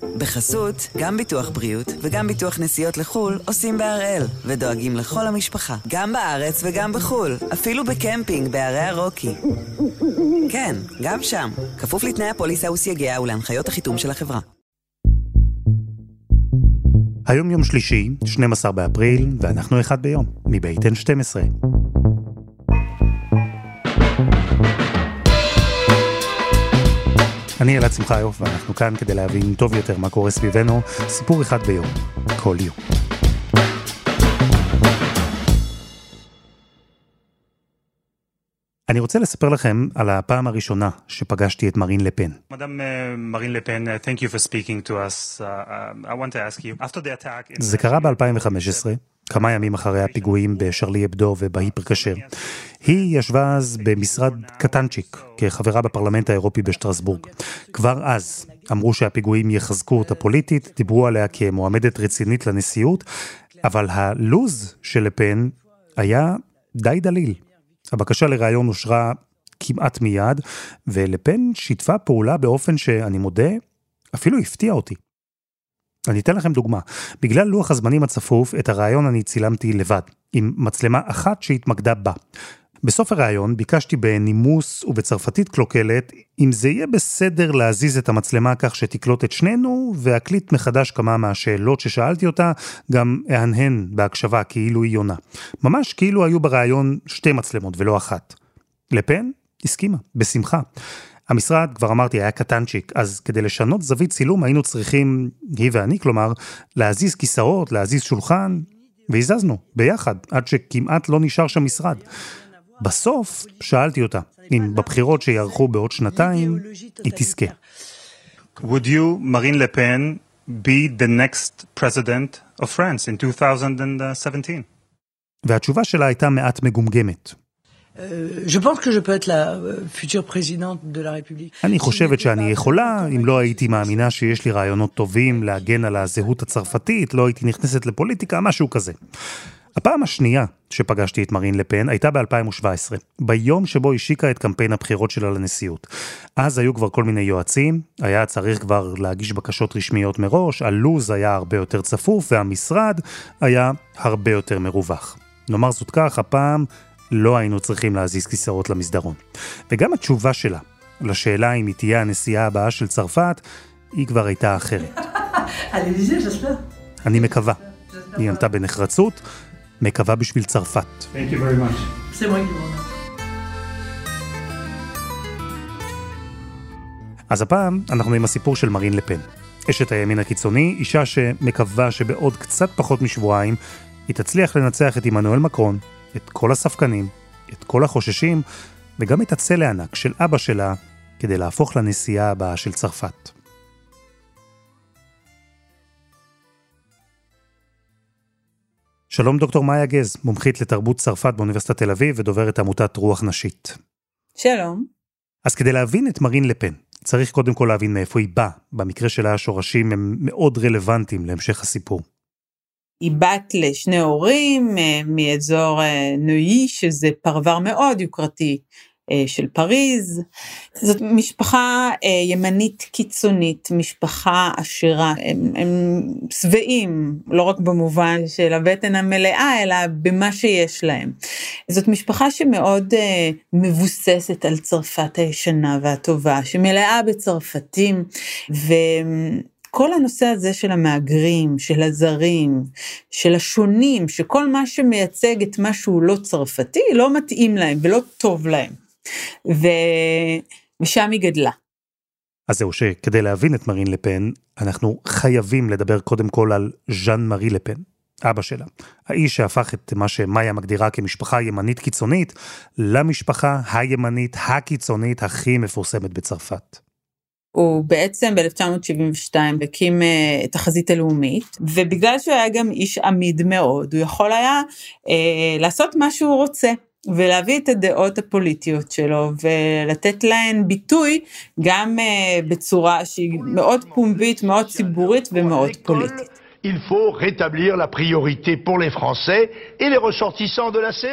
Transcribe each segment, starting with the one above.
בחסות, גם ביטוח בריאות וגם ביטוח נסיעות לחול עושים בהראל, ודואגים לכל המשפחה, גם בארץ וגם בחול, אפילו בקמפינג בערי הרוקי. כן, גם שם, כפוף לתנאי הפוליסה וסייגיה ולהנחיות החיתום של החברה. היום יום שלישי, 12 באפריל, ואנחנו אחד ביום, מבית N12. אני אלעד שמחיוף, ואנחנו כאן כדי להבין טוב יותר מה קורה סביבנו, סיפור אחד ביום, כל יום. אני רוצה לספר לכם על הפעם הראשונה שפגשתי את מרין לפן. Madame Marine Le Pen, thank you for speaking to us. I want to ask you, after the attack... זה קרה ב-2015, כמה ימים אחרי הפיגועים בשרלי אבדו ובהיפר כשר. היא ישבה אז במשרד קטנצ'יק, כחברה בפרלמנט האירופי בשטרסבורג. כבר אז אמרו שהפיגועים יחזקו אותה פוליטית, דיברו עליה כמועמדת רצינית לנשיאות, אבל הלוז של לפן היה די דליל. הבקשה לרעיון אושרה כמעט מיד, ולפן שיתפה פעולה באופן שאני מודה, אפילו הפתיע אותי. אני אתן לכם דוגמה. בגלל לוח הזמנים הצפוף, את הרעיון אני צילמתי לבד, עם מצלמה אחת שהתמקדה בה. בסוף הרעיון ביקשתי בנימוס ובצרפתית קלוקלת, אם זה יהיה בסדר להזיז את המצלמה כך שתקלוט את שנינו, והקליט מחדש כמה מהשאלות ששאלתי אותה, גם אהנהן בהקשבה כאילו היא יונה. ממש כאילו היו ברעיון שתי מצלמות ולא אחת. לפן הסכימה, בשמחה. המשרד, כבר אמרתי, היה קטנצ'יק, אז כדי לשנות זווית צילום היינו צריכים, היא ואני כלומר, להזיז כיסאות, להזיז שולחן, והזזנו ביחד, עד שכמעט לא נשאר שם משרד. בסוף שאלתי אותה, אם בבחירות שיערכו בעוד שנתיים, היא תזכה. Would you, Marine Le Pen, be the next president of France in 2017? והתשובה שלה הייתה מעט מגומגמת. Je pense que je peux être la future présidente de la République. אני חושבת שאני יכולה, אם לא הייתי מאמינה שיש לי רעיונות טובים להגן על הזהות הצרפתית, לא הייתי נכנסת לפוליטיקה, משהו כזה. הפעם השנייה שפגשתי את מרין לפן הייתה ב-2017, ביום שבו השיקה את קמפיין הבחירות שלה לנשיאות. אז היו כבר כל מיני יועצים, היה צריך כבר להגיש בקשות רשמיות מראש, הלוז היה הרבה יותר צפוף, והמשרד היה הרבה יותר מרווח. נאמר זאת כך, הפעם לא היינו צריכים להזיז כיסאות למסדרון. וגם התשובה שלה, לשאלה אם היא תהיה הנשיאה הבאה של צרפת, היא כבר הייתה אחרת. אני מקווה. היא ענתה בנחרצות, מקווה בשביל צרפת. Thank you very much. C'est moi qui vous אז הפעם אנחנו עם הסיפור של מרין לפן. אשת הימין הקיצוני, אישה שמקווה שבעוד קצת פחות משבועיים, היא תצליח לנצח את עמנואל מקרון, את כל הספקנים, את כל החוששים, וגם את הצל הענק של אבא שלה, כדי להפוך לנשיאה הבאה של צרפת. שלום דוקטור מאיה גז, מומחית לתרבות צרפת באוניברסיטת תל אביב ודוברת עמותת רוח נשית. שלום. אז כדי להבין את מרין לפן, צריך קודם כל להבין מאיפה היא באה. במקרה שלה השורשים הם מאוד רלוונטיים להמשך הסיפור. היא בת לשני הורים מאזור נויי, שזה פרבר מאוד יוקרתי של פריז. זאת משפחה ימנית קיצונית, משפחה עשירה. הם שבעים, לא רק במובן של הבטן המלאה, אלא במה שיש להם. זאת משפחה שמאוד מבוססת על צרפת הישנה והטובה, שמלאה בצרפתים, כל הנושא הזה של המאגרים, של הזרים, של השונים, שכל מה שמייצג את משהו לא צרפתי, לא מתאים להם ולא טוב להם. ושם היא גדלה. אז זהו שכדי להבין את מרין לפן, אנחנו חייבים לדבר קודם כל על ז'אן מארי לפן, אבא שלה. האיש שהפך את מה שמאיה מגדירה כמשפחה ימנית קיצונית, למשפחה הימנית הקיצונית הכי מפורסמת בצרפת. הוא בעצם ב-1972 הקים את החזית הלאומית, ובגלל שהוא היה גם איש עמיד מאוד, הוא יכול היה לעשות מה שהוא רוצה, ולהביא את הדעות הפוליטיות שלו, ולתת להן ביטוי גם בצורה שהיא מאוד פומבית, מאוד ציבורית ומאוד פוליטית. Il faut rétablir la priorité pour les Français et les ressortissants de la CE.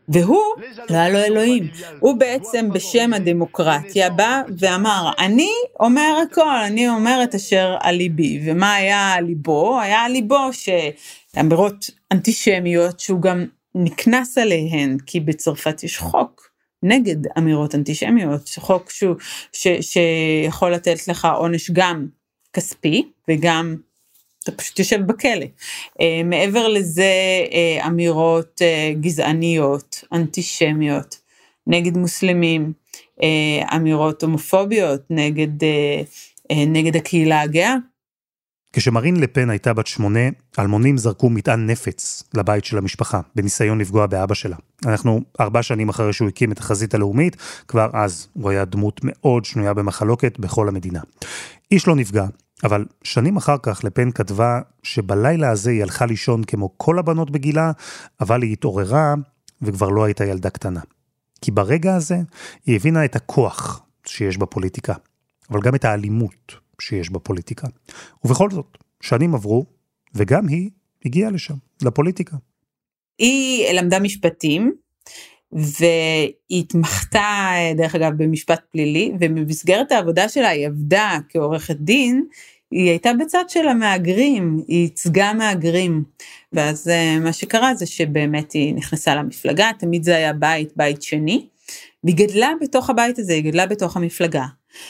והוא, לא היה לו אלוהים, הוא בעצם בשם הדמוקרטיה בא ואמר, אני אומר הכל, אני אומר את אשר על ליבי, ומה היה על ליבו? היה על ליבו שאמירות אנטישמיות שהוא גם נכנס עליהן, כי בצרפת יש חוק נגד אמירות אנטישמיות, חוק שיכול לתת לך עונש גם כספי וגם אתה פשוט יושב בכלא. מעבר לזה, אמירות גזעניות, אנטישמיות, נגד מוסלמים, אמירות הומופוביות, נגד הקהילה הגאה. כשמרין לפן הייתה בת 8, אלמונים זרקו מטען נפץ לבית של המשפחה, בניסיון לפגוע באבא שלה. אנחנו 4 שנים אחרי שהוא הקים את החזית הלאומית, כבר אז הוא היה דמות מאוד שנויה במחלוקת בכל המדינה. איש לא נפגע, אבל שנים אחר כך לפן כתבה שבלילה הזה היא הלכה לישון כמו כל הבנות בגילה, אבל היא התעוררה וכבר לא הייתה ילדה קטנה. כי ברגע הזה היא הבינה את הכוח שיש בפוליטיקה, אבל גם את האלימות שיש בפוליטיקה. ובכל זאת, שנים עברו, וגם היא הגיעה לשם, לפוליטיקה. היא למדה משפטים, והיא התמחתה, דרך אגב, במשפט פלילי, ובמסגרת העבודה שלה היא עבדה כעורכת דין, היא הייתה בצד של המאגרים, היא ייצגה מאגרים, ואז מה שקרה זה שבאמת היא נכנסה למפלגה, תמיד זה היה בית שני, והיא גדלה בתוך הבית הזה, היא גדלה בתוך המפלגה,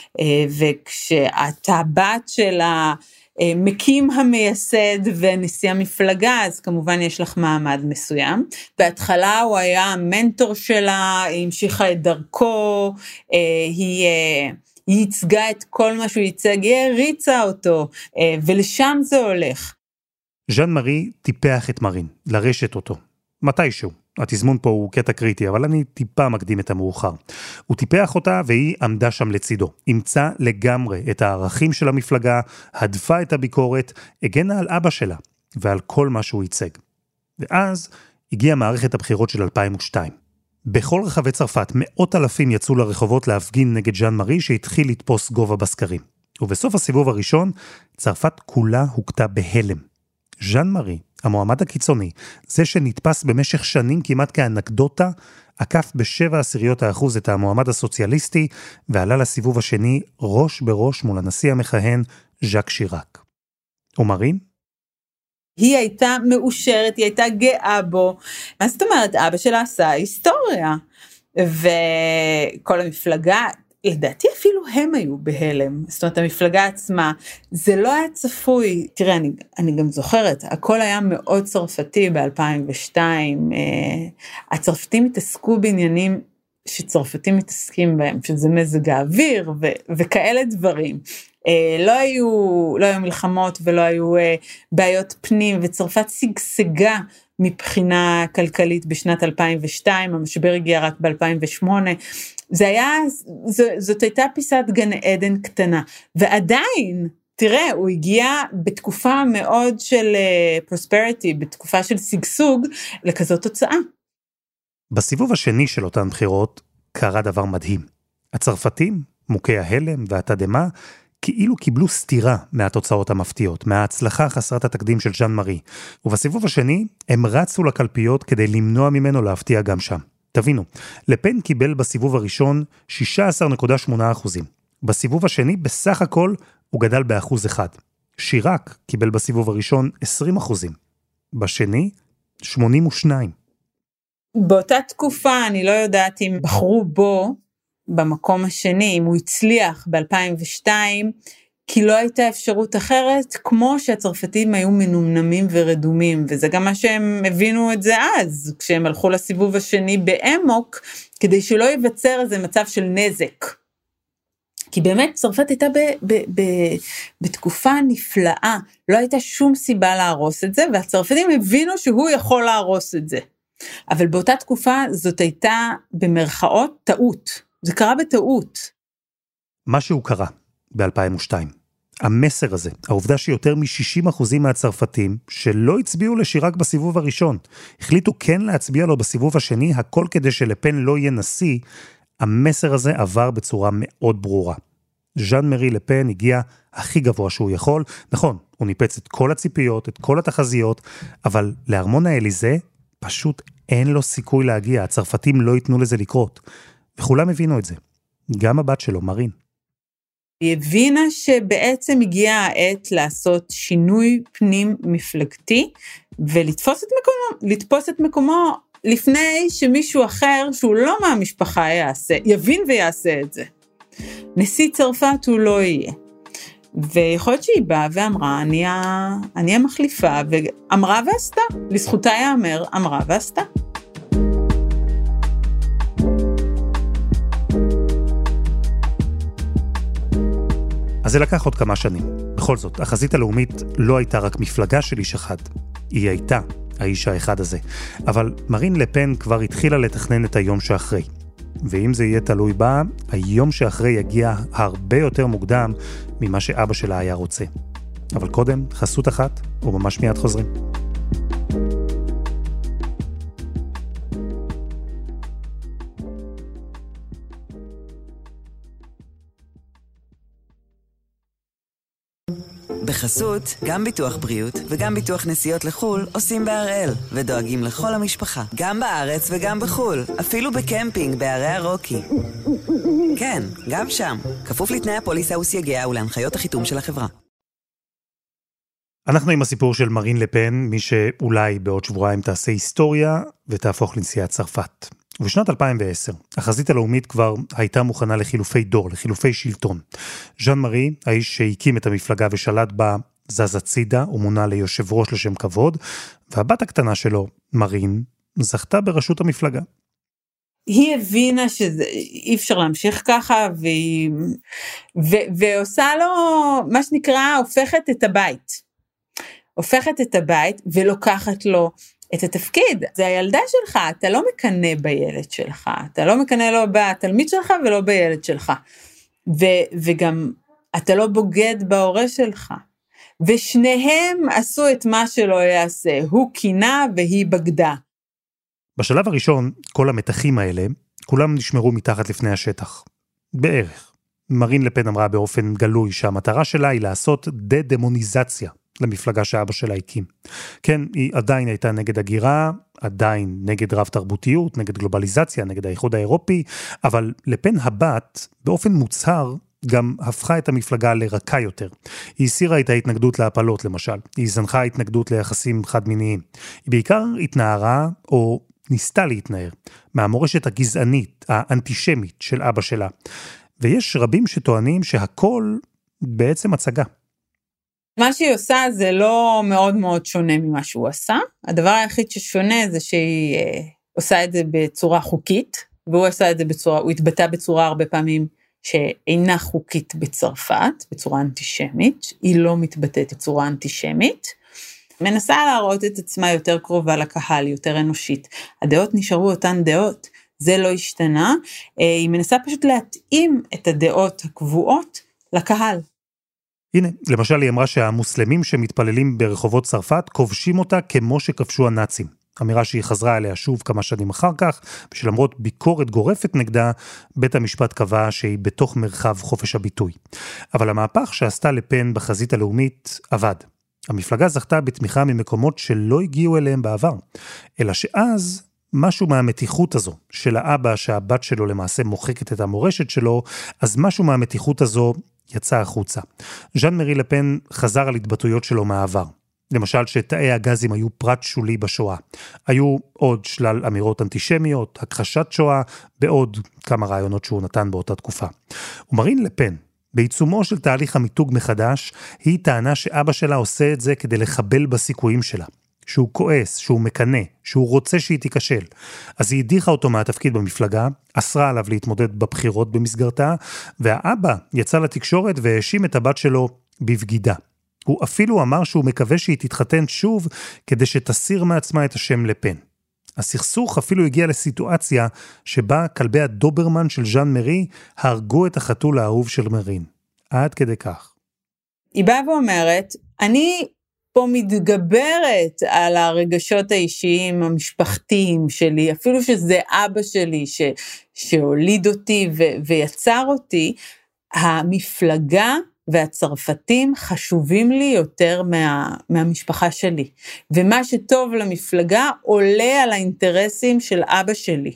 וכשאתה בת של המקים המייסד ונשיא המפלגה, אז כמובן יש לך מעמד מסוים. בהתחלה הוא היה המנטור שלה, היא המשיכה את דרכו, היא ייצגה את כל מה שהוא ייצג, היא הריצה אותו, ולשם זה הולך. ז'אן מארי טיפח את מרין, לרשת אותו, מתישהו. התזמון פה הוא קטע קריטי, אבל אני טיפה מקדים את המאוחר. הוא טיפח אותה והיא עמדה שם לצידו. אימצה לגמרי את הערכים של המפלגה, הדפה את הביקורת, הגנה על אבא שלה ועל כל מה שהוא ייצג. ואז הגיעה מערכת הבחירות של 2002. בכל רחבי צרפת 100,000 יצאו לרחובות להפגין נגד ז'אן מארי שהתחיל לתפוס גובה בסקרים. ובסוף הסיבוב הראשון, צרפת כולה הוקטה בהלם. ז'אן מארי, המועמד הקיצוני, זה שנתפס במשך שנים כמעט כאנקדוטה, עקף ב7/10% את המועמד הסוציאליסטי, ועלה לסיבוב השני ראש בראש מול הנשיא המכהן, ז'אק שיראק. ומרין? היא הייתה מאושרת, היא הייתה גאה בו. מה זאת אומרת? אבא שלה עשה היסטוריה. וכל המפלגה, לדעתי אפילו הם היו בהלם. זאת אומרת, המפלגה עצמה, זה לא היה צפוי. תראה, אני גם זוכרת, הכל היה מאוד צרפתי ב-2002. הצרפתים התעסקו בעניינים שצרפתים מתעסקים בהם, שזה מזג האוויר וכאלה דברים. לא היו מלחמות ולא היו בעיות פנים, וצרפת סגסגה מבחינה כלכלית בשנת 2002, המשבר הגיע רק ב-2008, זאת הייתה פיסת גן עדן קטנה, ועדיין, תראה, הוא הגיע בתקופה מאוד של פרוספריטי, בתקופה של סגסוג, לכזאת תוצאה. בסיבוב השני של אותן בחירות, קרה דבר מדהים. הצרפתים, מוכי ההלם והתדמה, כאילו קיבלו סתירה מהתוצאות המפתיעות, מההצלחה חסרת התקדים של ז'אן מארי. ובסיבוב השני, הם רצו לקלפיות כדי למנוע ממנו להפתיע גם שם. תבינו, לפן קיבל בסיבוב הראשון 16.8%. בסיבוב השני, בסך הכל, הוא גדל ב1%. שיראק קיבל בסיבוב הראשון 20%. בשני, 82%. באותה תקופה, אני לא יודעת אם בחרו בו, במקום השני, אם הוא הצליח ב-2002, כי לא הייתה אפשרות אחרת, כמו שהצרפתים היו מנומנמים ורדומים, וזה גם מה שהם הבינו את זה אז, כשהם הלכו לסיבוב השני באמוק, כדי שלא ייווצר איזה מצב של נזק. כי באמת צרפת הייתה בתקופה נפלאה, לא הייתה שום סיבה להרוס את זה, והצרפתים הבינו שהוא יכול להרוס את זה. אבל באותה תקופה זאת הייתה במרכאות טעות. זה קרה בטעות. משהו קרה ב-2002. המסר הזה, העובדה שיותר מ-60% מהצרפתים שלא הצביעו לשיראק בסיבוב הראשון, החליטו כן להצביע לו בסיבוב השני, הכל כדי שלפן לא יהיה נשיא, המסר הזה עבר בצורה מאוד ברורה. ז'אן מארי לפן הגיע הכי גבוה שהוא יכול, נכון, הוא ניפץ את כל הציפיות, את כל התחזיות, אבל לארמון האליזה פשוט אין לו סיכוי להגיע, הצרפתים לא ייתנו לזה לקרות. וכולם הבינו את זה. גם הבת שלו, מרין. היא הבינה שבעצם הגיעה העת לעשות שינוי פנים מפלגתי, ולתפוס את מקומו לפני שמישהו אחר, שהוא לא מהמשפחה יבין ויעשה את זה. נשיא צרפת הוא לא יהיה. ויכול להיות שהיא באה ואמרה, אני המחליפה, ואמרה ועשתה. לזכותה יאמר, אמרה ועשתה. אז זה לקח עוד כמה שנים. בכל זאת, החזית הלאומית לא הייתה רק מפלגה של איש אחד. היא הייתה האיש האחד הזה. אבל מרין לפן כבר התחילה לתכנן את היום שאחרי. ואם זה יהיה תלוי בה, היום שאחרי יגיע הרבה יותר מוקדם ממה שאבא שלה היה רוצה. אבל קודם, חסות אחת, וממש מיד חוזרים. בחסות, גם ביטוח בריאות וגם ביטוח נסיעות לחול עושים בהראל, ודואגים לכל המשפחה, גם בארץ וגם בחול, אפילו בקמפינג בערי הרוקי. כן, גם שם, כפוף לתנאי הפוליסה וסייגיה ולהנחיות החיתום של החברה. אנחנו עם הסיפור של מרין לפן, מי שאולי בעוד שבועיים תעשה היסטוריה ותהפוך לנשיאת צרפת. ובשנת 2010, החזית הלאומית כבר הייתה מוכנה לחילופי דור, לחילופי שלטון. ז'אן מארי, האיש שהקים את המפלגה ושלט בה, זז הצידה ומונה ליושב ראש לשם כבוד, והבת הקטנה שלו, מרין, זכתה בראשות המפלגה. היא הבינה שאי אפשר להמשיך ככה, ועושה לו, מה שנקרא, הופכת את הבית, ולוקחת לו את התפקיד. זה הילדה שלך, אתה לא מקנה בילד שלך, אתה לא מקנה לו בתלמיד שלך ולא בילד שלך, וגם אתה לא בוגד בהורה שלך, ושניהם עשו את מה שלא יעשה, הוא קינה והיא בגדה. בשלב הראשון, כל המתחים האלה, כולם נשמרו מתחת לפני השטח. בערך. מרין לפן אמרה באופן גלוי שהמטרה שלה היא לעשות דה-דמוניזציה למפלגה שאבא שלה הקים. כן, היא עדיין הייתה נגד הגירה, עדיין נגד רב תרבותיות, נגד גלובליזציה, נגד האיחוד האירופי, אבל לפן הבת, באופן מוצהר, גם הפכה את המפלגה לרכה יותר. היא הסירה את ההתנגדות להפלות, למשל. היא זנחה התנגדות ליחסים חד-מיניים. היא בעיקר התנערה, או ניסתה להתנער, מהמורשת הגזענית, האנטישמית של אבא שלה. ויש רבים שטוענים שהכל בעצם הצגה. מה שהיא עושה זה לא מאוד מאוד שונה ממה שהוא עשה. הדבר היחיד ששונה זה שהיא עושה את זה בצורה חוקית, והוא עושה את זה הוא התבטא בצורה הרבה פעמים שאינה חוקית בצרפת, בצורה אנטישמית. היא לא מתבטאת בצורה אנטישמית. מנסה להראות את עצמה יותר קרובה לקהל, יותר אנושית. הדעות נשארו אותן דעות, זה לא השתנה. היא מנסה פשוט להתאים את הדעות הקבועות לקהל. הנה, למשל היא אמרה שהמוסלמים שמתפללים ברחובות צרפת כובשים אותה כמו שכבשו הנאצים. אמירה שהיא חזרה עליה שוב כמה שנים אחר כך, ושלמרות ביקורת גורפת נגדה, בית המשפט קבע שהיא בתוך מרחב חופש הביטוי. אבל המהפך שעשתה לפן בחזית הלאומית עבד. המפלגה זכתה בתמיכה ממקומות שלא הגיעו אליהם בעבר, אלא שאז משהו מהמתיחות הזו של האבא שהבת שלו למעשה מוחקת את המורשת שלו, אז משהו מהמתיחות הזו יצא החוצה. ז'אן מארי לפן חזר על התבטאויות שלו מהעבר. למשל שתאי הגזים היו פרט שולי בשואה. היו עוד שלל אמירות אנטישמיות, הכחשת שואה, בעוד כמה רעיונות שהוא נתן באותה תקופה. ומרין לפן, בעיצומו של תהליך המיתוג מחדש, היא טענה שאבא שלה עושה את זה כדי לחבל בסיכויים שלה. שהוא כועס, שהוא מקנה, שהוא רוצה שהיא תיכשל. אז היא הדיחה אותו מהתפקיד במפלגה, אסרה עליו להתמודד בבחירות במסגרתה, והאבא יצא לתקשורת והאשים את הבת שלו בבגידה. הוא אפילו אמר שהוא מקווה שהיא תתחתן שוב, כדי שתסיר מעצמה את השם לפן. הסכסוך אפילו הגיע לסיטואציה שבה כלבי הדוברמן של ז'אן מארי הרגו את החתול האהוב של מרין. עד כדי כך. היא באה ואומרת, אני פה מתגברת על הרגשות האישיים המשפחתיים שלי, אפילו שזה אבא שלי שהוליד אותי ויצר אותי, המפלגה והצרפתים חשובים לי יותר מהמשפחה שלי. ומה שטוב למפלגה עולה על האינטרסים של אבא שלי.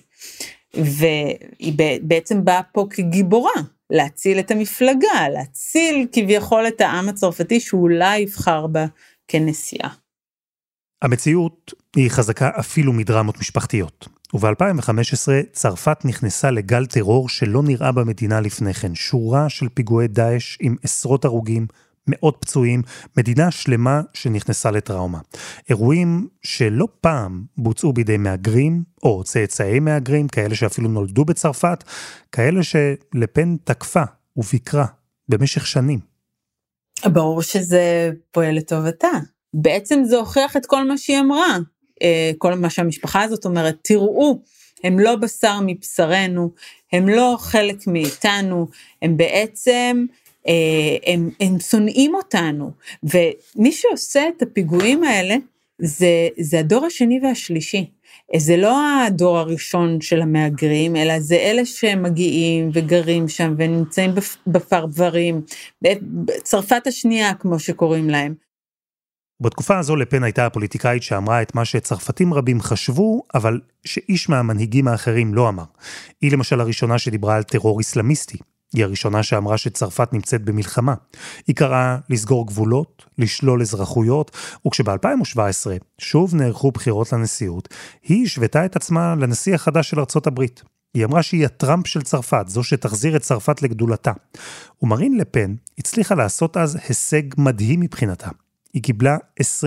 והיא בעצם באה פה כגיבורה, להציל את המפלגה, להציל כביכול את העם הצרפתי שאולי יבחר בה כנשיאה. המציאות היא חזקה אפילו מדרמות משפחתיות. וב-2015 צרפת נכנסה לגל טרור שלא נראה במדינה לפני כן. שורה של פיגועי דאעש עם עשרות הרוגים, מאות פצועים, מדינה שלמה שנכנסה לטראומה. אירועים שלא פעם בוצעו בידי מהגרים, או צאצאי מהגרים, כאלה שאפילו נולדו בצרפת, כאלה שלפן תקפה וביקרה במשך שנים. ברור שזה פועל לטובתה. בעצם זה הוכיח את כל מה שהיא אמרה. כל מה שהמשפחה הזאת אומרת, תראו, הם לא בשר מבשרנו, הם לא חלק מאיתנו, הם בעצם, הם שונאים אותנו, ומי שעושה את הפיגועים האלה, זה הדור השני והשלישי, זה לא הדור הראשון של המהגרים, אלא זה אלה שמגיעים וגרים שם, ונמצאים בפרברים, בצרפת השנייה כמו שקוראים להם. בתקופה הזו לפן הייתה הפוליטיקאית שאמרה את מה שצרפתים רבים חשבו, אבל שאיש מהמנהיגים האחרים לא אמר. היא למשל הראשונה שדיברה על טרור איסלאמיסטי. היא הראשונה שאמרה שצרפת נמצאת במלחמה. היא קראה לסגור גבולות, לשלול אזרחויות, וכשב-2017 שוב נערכו בחירות לנשיאות, היא השוותה את עצמה לנשיא החדש של ארצות הברית. היא אמרה שהיא הטראמפ של צרפת, זו שתחזיר את צרפת לגדולתה. ומרין לפן הצליחה לעשות אז הישג מדהים מבחינתה. היא קיבלה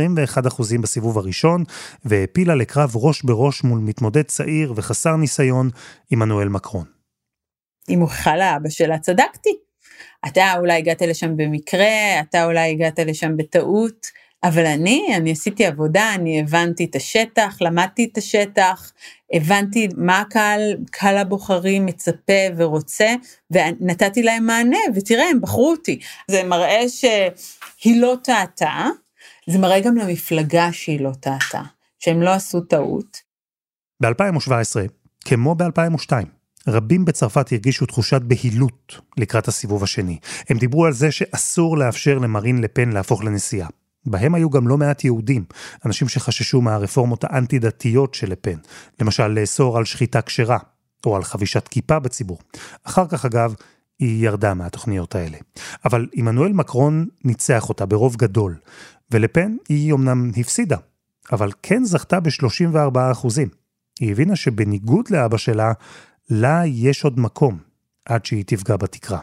21% בסיבוב הראשון, והפילה לקרב ראש בראש מול מתמודד צעיר וחסר ניסיון, עמנואל מקרון. היא מוכיחה לאבא שלה, צדקתי. אתה אולי הגעת לשם במקרה, אתה אולי הגעת לשם בטעות, אבל אני עשיתי עבודה, אני הבנתי את השטח, למדתי את השטח, הבנתי מה קהל הבוחרים מצפה ורוצה, ונתתי להם מענה, ותראה, הם בחרו אותי. זה מראה שהיא לא טעתה, זה מראה גם למפלגה שהיא לא טעתה, שהם לא עשו טעות. ב-2017, כמו ב-2002, רבים בצרפת הרגישו תחושת בהילות לקראת הסיבוב השני. הם דיברו על זה שאסור לאפשר למרין לפן להפוך לנשיאה. בהם היו גם לא מעט יהודים, אנשים שחששו מהרפורמות האנטי-דתיות של לפן, למשל לאסור על שחיטה כשרה, או על חבישת כיפה בציבור. אחר כך אגב, היא ירדה מהתוכניות האלה. אבל עמנואל מקרון ניצח אותה ברוב גדול, ולפן היא אמנם הפסידה, אבל כן זכתה ב-34%. היא הבינה שבניגוד לאבא שלה, לה יש עוד מקום, עד שהיא תפגע בתקרה.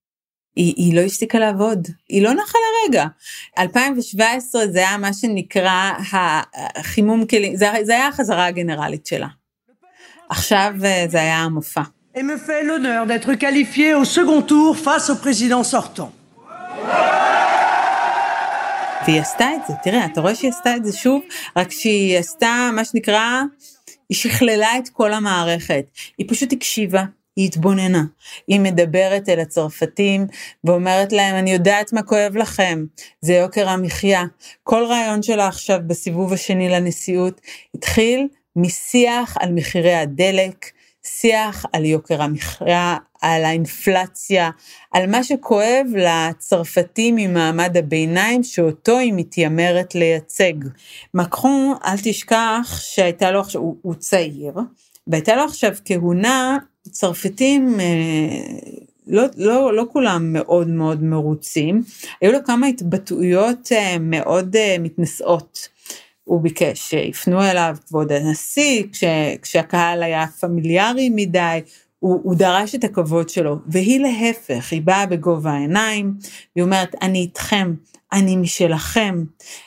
היא לא הפסיקה לעבוד, היא לא נחה לרגע. 2017 זה היה מה שנקרא החימום כלים, זה היה החזרה הגנרלית שלה. עכשיו זה היה המופע. Et me fait l'honneur d'être qualifié au second tour face au président sortant. והיא עשתה את זה, תראה, אתה רואה שהיא עשתה את זה שוב, רק שהיא עשתה מה שנקרא, היא שכללה את כל המערכת, היא פשוט הקשיבה, היא התבוננה, היא מדברת אל הצרפתים, ואומרת להם, אני יודעת מה כואב לכם, זה יוקר המחיה, כל רעיון שלה עכשיו בסיבוב השני לנשיאות, התחיל משיח על מחירי הדלק, שיח על יוקר המחיה, על האינפלציה, על מה שכואב לצרפתים ממעמד הביניים, שאותו היא מתיימרת לייצג. מקרון, אל תשכח שהייתה לו עכשיו, הוא צעיר, והייתה לו עכשיו כהונה, צרפתים לא כולם מאוד מאוד מרוצים, היו לו כמה התבטאויות מאוד מתנשאות, הוא ביקש שיפנו אליו כבוד הנשיא, כשהקהל היה פמיליארי מדי, הוא דרש את הכבוד שלו, והיא להפך, היא באה בגובה העיניים, היא אומרת, אני איתכם, אני משלכם,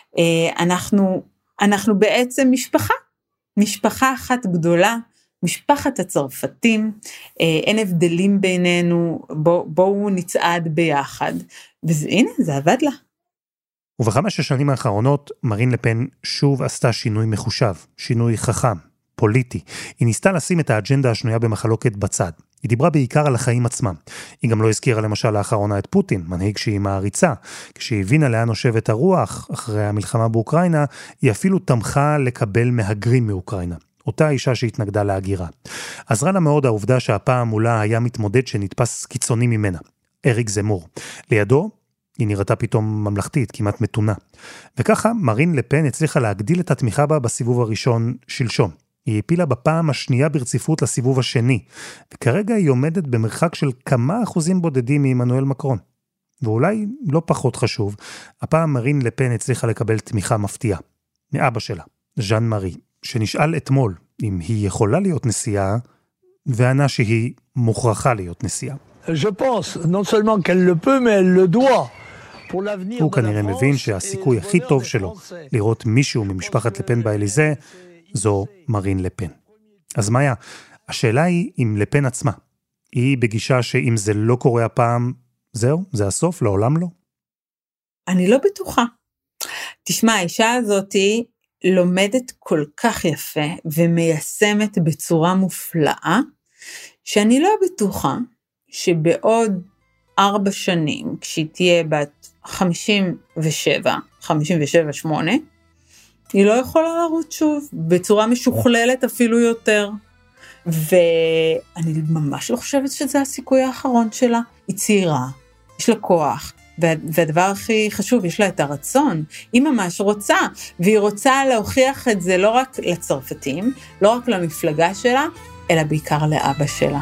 אנחנו בעצם משפחה אחת גדולה, משפחת הצרפתים, אין הבדלים בינינו, בואו נצעד ביחד, והנה, זה עבד לה. וב5 השנים האחרונות, מרין לפן שוב עשתה שינוי מחושב, שינוי חכם, פוליטי. היא ניסתה לשים את האג'נדה השנויה במחלוקת בצד. היא דיברה בעיקר על החיים עצמם. היא גם לא הזכירה למשל לאחרונה את פוטין, מנהיג שהיא מעריצה. כשהיא הבינה לאן נושבת הרוח, אחרי המלחמה באוקראינה, היא אפילו תמכה לקבל מהגרים מאוקראינה. אותה אישה שהתנגדה להגירה. עזרה לה מאוד העובדה שהפעם מולה היה מתמודד שנתפס קיצוני ממנה, אריק זמור. לידו, היא נראתה פתאום ממלכתית, כמעט מתונה. וככה מרין לפן הצליחה להגדיל את התמיכה בה בסיבוב הראשון שלשום. היא הפילה בפעם השנייה ברציפות לסיבוב השני, וכרגע היא עומדת במרחק של כמה אחוזים בודדים מעמנואל מקרון. ואולי לא פחות חשוב, הפעם מרין לפן הצליחה לקבל תמיכה מפתיעה. מאבא שלה, ז'אן מארי, שנשאל אתמול אם היא יכולה להיות נשיאה, וענה שהיא מוכרחה להיות נשיאה. Je pense, non seulement qu'elle le peut, mais elle le doit. הוא כנראה מבין שהסיכוי הכי טוב שלו לראות מישהו ממשפחת לפן באליזה, זו מרין לפן. אז מאיה, השאלה היא אם לפן עצמה. היא בגישה שאם זה לא קורה הפעם, זהו, זה הסוף, לעולם לא? אני לא בטוחה. תשמע, האישה הזאת לומדת כל כך יפה ומיישמת בצורה מופלאה, שאני לא בטוחה שבעוד 4 שנים, כשהיא תהיה בת 57, 8, היא לא יכולה לרוץ שוב, בצורה משוכללת אפילו יותר. ואני ממש לא חושבת שזה הסיכוי האחרון שלה. היא צעירה, יש לה כוח, והדבר הכי חשוב, יש לה את הרצון. היא ממש רוצה, והיא רוצה להוכיח את זה לא רק לצרפתים, לא רק למפלגה שלה, אלא בעיקר לאבא שלה.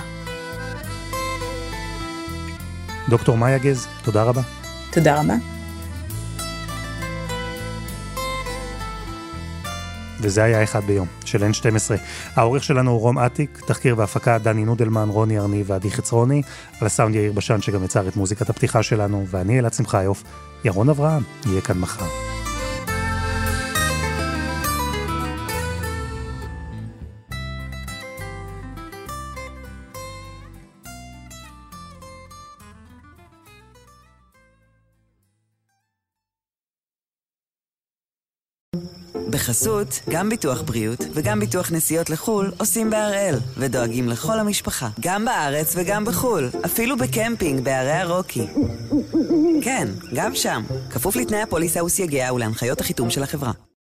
דוקטור מאיה גז, תודה רבה. תודה רבה. וזה היה אחד ביום, של N12. העורך שלנו הוא רום עתיק, תחקיר והפקה דני נודלמן, רוני ארני ועדי חצרוני, על הסאונד יאיר בשן שגם יצר את מוזיקת הפתיחה שלנו, ואני אלעד שמחיוף, ירון אברהם, יהיה כאן מחר. בחסות, גם ביטוח בריאות וגם ביטוח נסיעות לחול עושים בהראל ודואגים לכל המשפחה, גם בארץ וגם בחול, אפילו בקמפינג בערי הרוקי. כן, גם שם, כפוף לתנאי הפוליסה וסייגיה ולהנחיות החיתום של החברה.